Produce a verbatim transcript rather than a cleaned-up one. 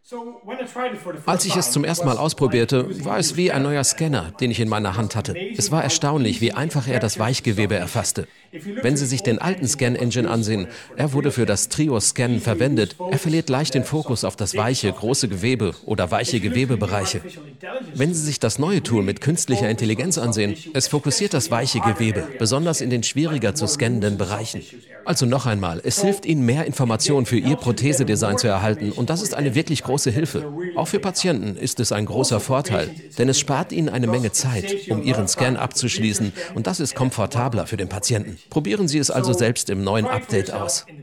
Als ich es zum ersten Mal ausprobierte, war es wie ein neuer Scanner, den ich in meiner Hand hatte. Es war erstaunlich, wie einfach er das Weichgewebe erfasste. Wenn Sie sich den alten Scan-Engine ansehen, er wurde für das Trio-Scannen verwendet. Er verliert leicht den Fokus auf das weiche, große Gewebe oder weiche Gewebebereiche. Wenn Sie sich das neue Tool mit künstlicher Intelligenz ansehen, es fokussiert das weiche Gewebe, besonders in den schwieriger zu scannenden Bereichen. Also noch einmal, es hilft Ihnen, mehr Informationen für Ihr Prothesedesign zu erhalten und das ist eine wirklich große Hilfe. Auch für Patienten ist es ein großer Vorteil, denn es spart Ihnen eine Menge Zeit, um Ihren Scan abzuschließen und das ist komfortabler für den Patienten. Probieren Sie es also selbst im neuen Update aus.